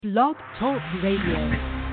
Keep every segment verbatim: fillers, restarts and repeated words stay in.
Blog Talk Radio.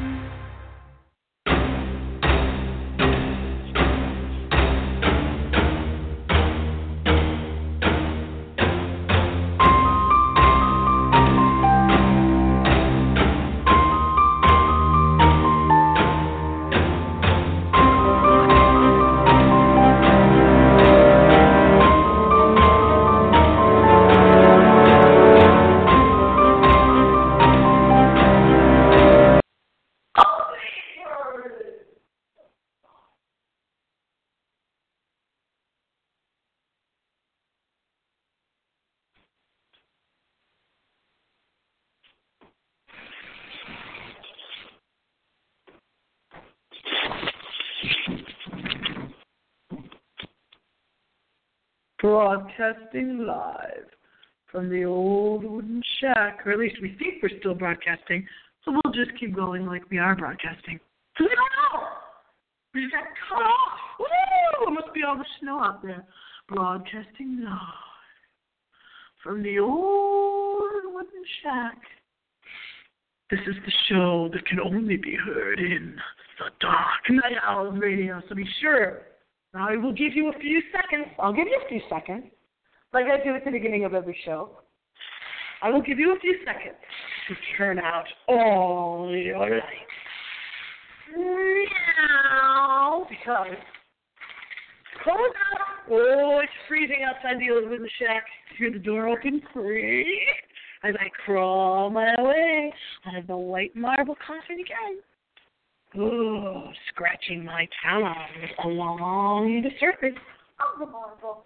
Broadcasting live from the old wooden shack, or at least we think we're still broadcasting, so we'll just keep going like we are broadcasting. We don't know! We just got cut off! Woo! It must be all the snow out there. Broadcasting live from the old wooden shack. This is the show that can only be heard in the Dark Night Owls Radio, so be sure. I will give you a few seconds. I'll give you a few seconds, like I do at the beginning of every show. I will give you a few seconds to turn out all your lights. Now, because it's cold out. Oh, it's freezing outside the old wooden shack. Hear the door open, creak, as I crawl my way out of the white marble coffin again. Oh, scratching my tongue along the surface of the marble.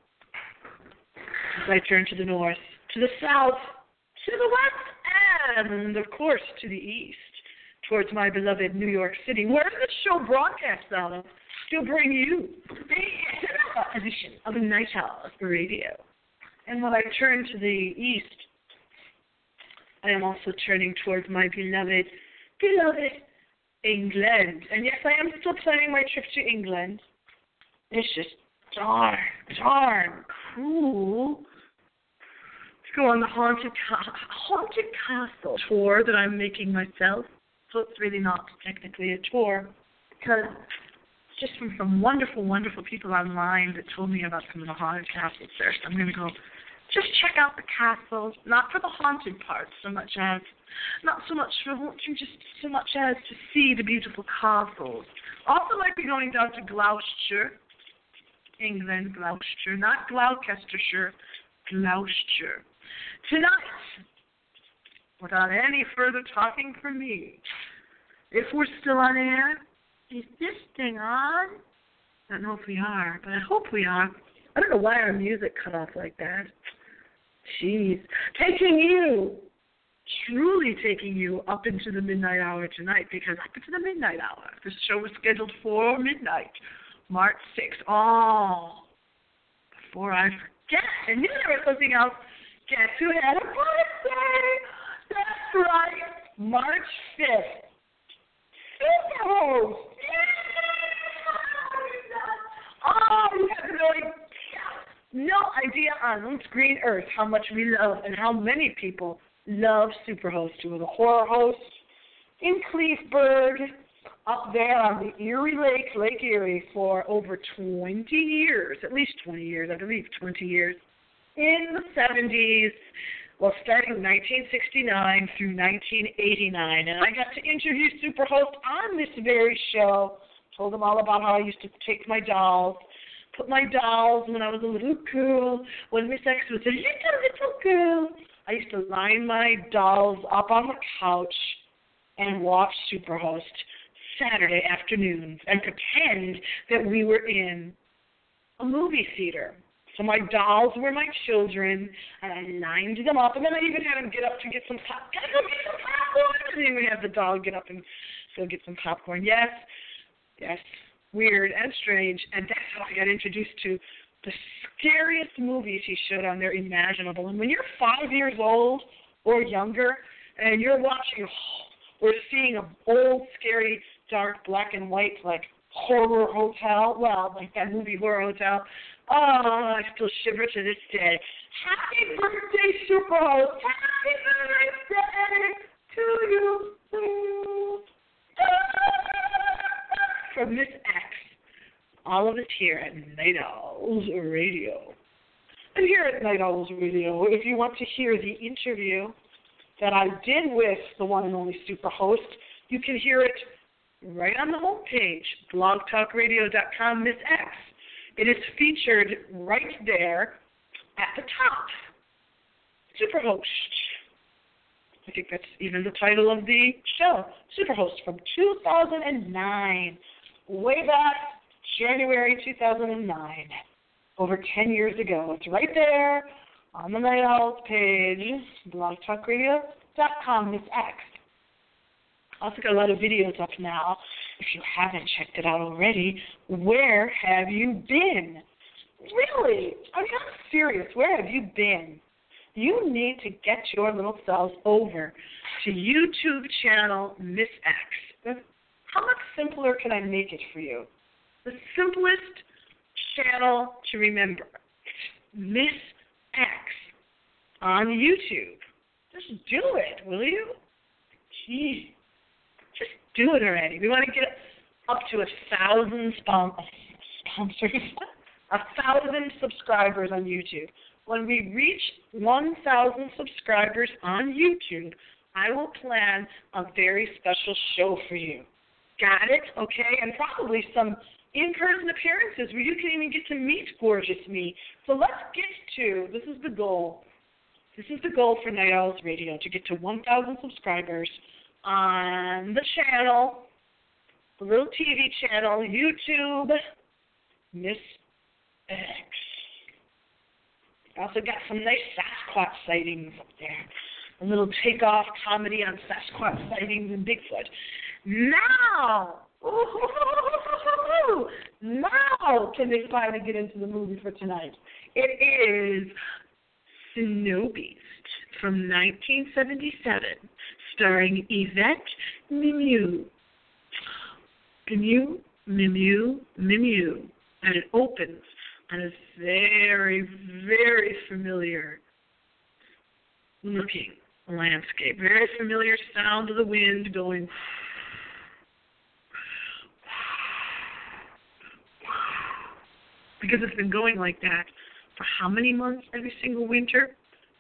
As I turn to the north, to the south, to the west, and, of course, to the east, towards my beloved New York City, where this show broadcasts out of, to bring you the edition of Night Owls Radio. And when I turn to the east, I am also turning towards my beloved, beloved England. And yes, I am still planning my trip to England. It's just darn, darn cool to go on the haunted, ca- haunted castle tour that I'm making myself. So it's really not technically a tour, because it's just from some wonderful, wonderful people online that told me about some of the haunted castles there. So I'm going to go just check out the castles, not for the haunted part so much as, not so much for just so much as to see the beautiful castles. Also might be going down to Gloucestershire, England, Gloucestershire, not Gloucestershire, Gloucestershire. Tonight, without any further talking from me, if we're still on air, is this thing on? I don't know if we are, but I hope we are. I don't know why our music cut off like that. Jeez. Taking you, truly taking you up into the midnight hour tonight, because up into the midnight hour, this show was scheduled for midnight, March sixth. Oh, before I forget, and you there was something else, guess who had a birthday? That's right, March fifth. Superhost! Oh, you have no idea. No idea on screen Earth how much we love and how many people love Superhost, who was a horror host in Cleveland, up there on the Erie Lake, Lake Erie, for over twenty years, at least twenty years, I believe twenty years, in the seventies, well, starting nineteen sixty-nine through nineteen eighty-nine. And I got to interview Superhost on this very show, told them all about how I used to take my dolls, put my dolls when I was a little girl, when Miss X was a little, little girl. I used to line my dolls up on the couch and watch Superhost Saturday afternoons and pretend that we were in a movie theater. So my dolls were my children, and I lined them up, and then I even had them get up to get some pop. Gotta go get some popcorn. And then we had the doll get up and go get some popcorn. Yes, yes. Weird and strange, and that's how I got introduced to the scariest movies he showed on there imaginable. And when you're five years old or younger, and you're watching or seeing an old, scary, dark, black and white, like, horror hotel, well, like that movie Horror Hotel, oh, I still shiver to this day. Happy birthday, Superhost! Happy birthday! to you. From Miss X. All of it here at Night Owls Radio. And here at Night Owls Radio, if you want to hear the interview that I did with the one and only superhost, you can hear it right on the homepage, blog talk radio dot com, Miss X. It is featured right there at the top. Superhost. I think that's even the title of the show. Superhost from two thousand nine. Way back, January two thousand nine. Over ten years ago. It's right there on the Night Owls page, blog talk radio dot com, Miss X. Also got a lot of videos up now. If you haven't checked it out already, where have you been? Really? I'm not serious. Where have you been? You need to get your little selves over to YouTube channel Miss X. How much simpler can I make it for you? The simplest channel to remember. Miss X on YouTube. Just do it, will you? Gee. Just do it already. We want to get up to a thousand spon- sponsors, a thousand subscribers on YouTube. When we reach one thousand subscribers on YouTube, I will plan a very special show for you. Got it? Okay? And probably some in-person appearances where you can even get to meet gorgeous me. So let's get to, this is the goal. This is the goal for Night Owls Radio, to get to one thousand subscribers on the channel, the little T V channel, YouTube, Miss X. I also got some nice Sasquatch sightings up there. A little takeoff comedy on Sasquatch sightings and Bigfoot. Now, ooh, now can they finally get into the movie for tonight? It is Snow Beast from nineteen seventy-seven, starring Yvette Mimieux. Mimieux, Mimieux, Mimieux. And it opens on a very, very familiar looking landscape. Very familiar sound of the wind going. Because it's been going like that for how many months every single winter?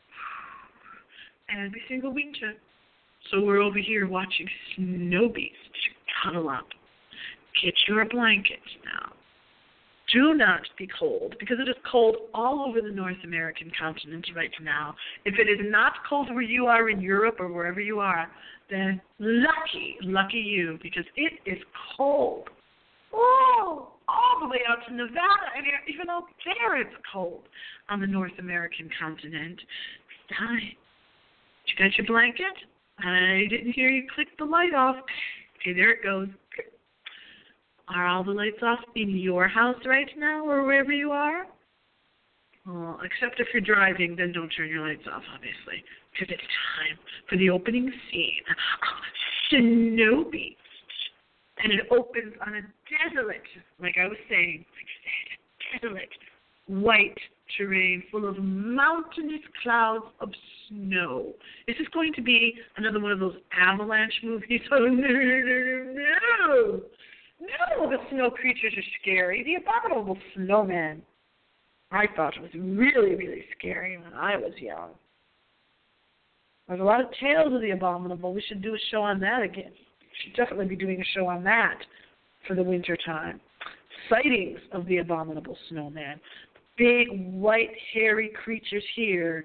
Every single winter. So we're over here watching Snow Beast. Cuddle up. Get your blankets now. Do not be cold, because it is cold all over the North American continent right now. If it is not cold where you are in Europe or wherever you are, then lucky, lucky you, because it is cold. Oh, all the way out to Nevada, and even out there it's cold on the North American continent. It's time. You got your blanket? I didn't hear you click the light off. Okay, there it goes. Are all the lights off in your house right now or wherever you are? Well, except if you're driving, then don't turn your lights off, obviously, because it's time for the opening scene of Snow Beast. And it opens on a desolate, like I was saying, like I said, desolate, white terrain full of mountainous clouds of snow. Is this going to be another one of those avalanche movies? Oh, no, no, no. No, the snow creatures are scary. The abominable snowman. I thought it was really, really scary when I was young. There's a lot of tales of the abominable. We should do a show on that again. We should definitely be doing a show on that for the winter time. Sightings of the abominable snowman. Big, white, hairy creatures here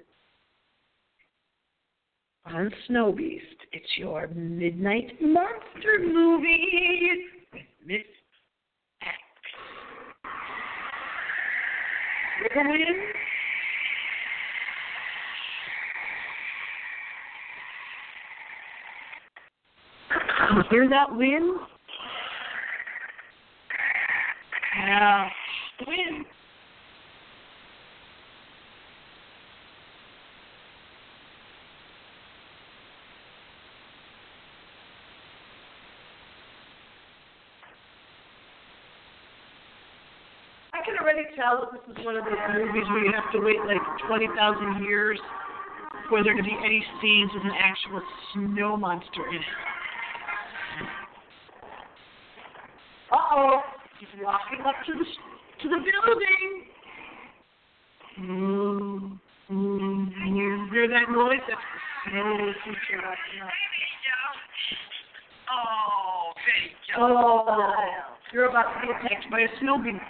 on Snow Beast. It's your midnight monster movie. Miss X. Come in. You hear that wind? Yeah, the wind. I can already tell that this is one of those movies where you have to wait like twenty thousand years for there to be any scenes with an actual snow monster in it. Uh-oh, he's walking up to the to the building. Mm, mm, you hear that noise? That's the snow creature walking up. Oh, baby. Oh, you're about to be attacked by a snow beast.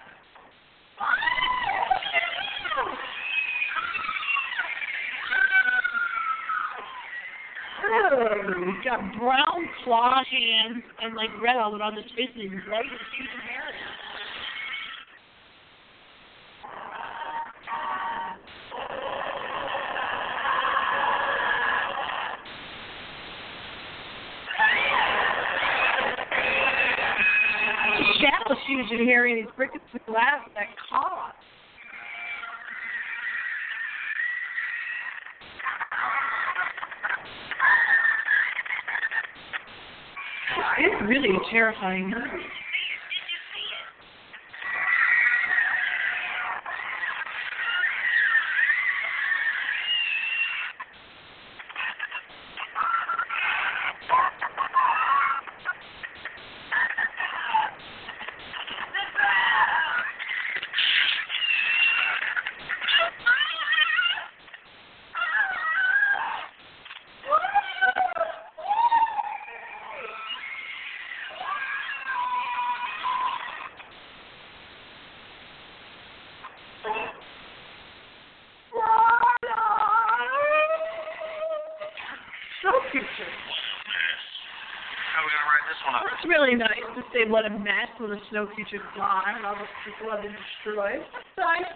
He's got brown claw hands and like red all around his face and he's right in his hair. The shadow shoots in here and he's breaking the glass of that car. It's really a terrifying movie. It's really nice to say what a mess when a snow creature's gone and all those people have been destroyed. That's nice.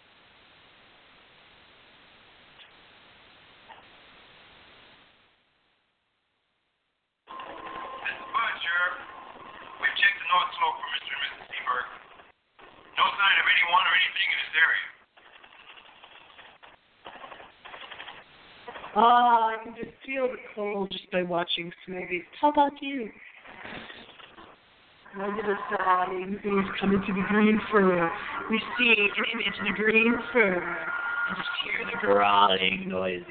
Butcher, we've checked the North Slope for Mister and Missus Seberg. No sign of anyone or anything in this area. Ah, I can just feel the cold just by watching movies. How about you? Look at the side, things coming to the green fur. We see an image in the green fur. And just hear the growling noises.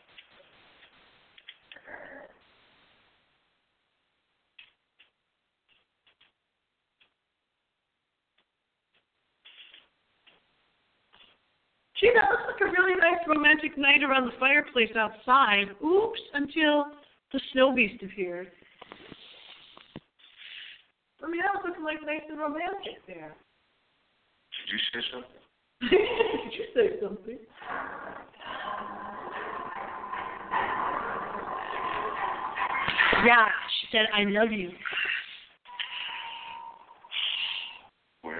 Gee, that looks like a really nice romantic night around the fireplace outside. Oops, until the snow beast appeared. I mean, that was looking like nice and romantic there. Did you say something? Did you say something? Yeah, she said, I love you. Well,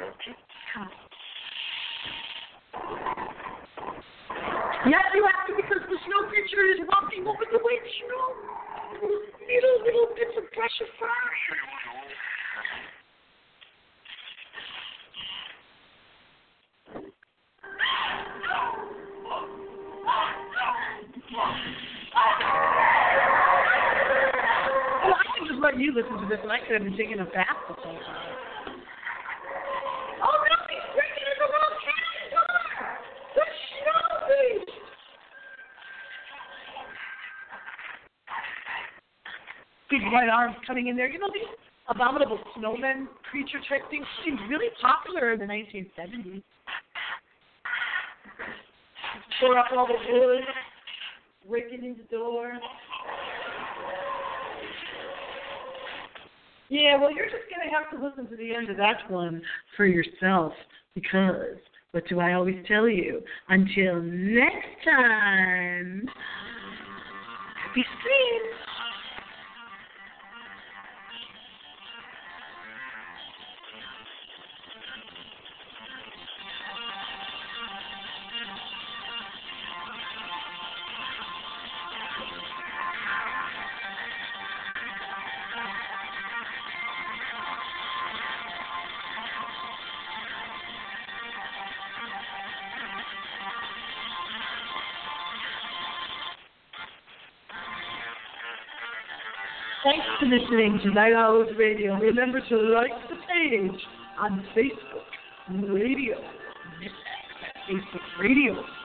Yes, you have to because the snow creature is walking over the white snow. Little, little bits of pressure fire. Well, I can just let you listen to this, and I could have been taking a bath the whole time. Oh, no, he's breaking into the little candy door! The snow beast! Big white arms coming in there. You know, these abominable snowman creature type things seemed really popular in the nineteen seventies. Tore up all the wood, breaking in the door. Yeah, well, you're just going to have to listen to the end of that one for yourself because, what do I always tell you? Until next time, happy sleep. Thanks for listening to Night Owls Radio. Remember to like the page on Facebook Radio. Facebook Radio.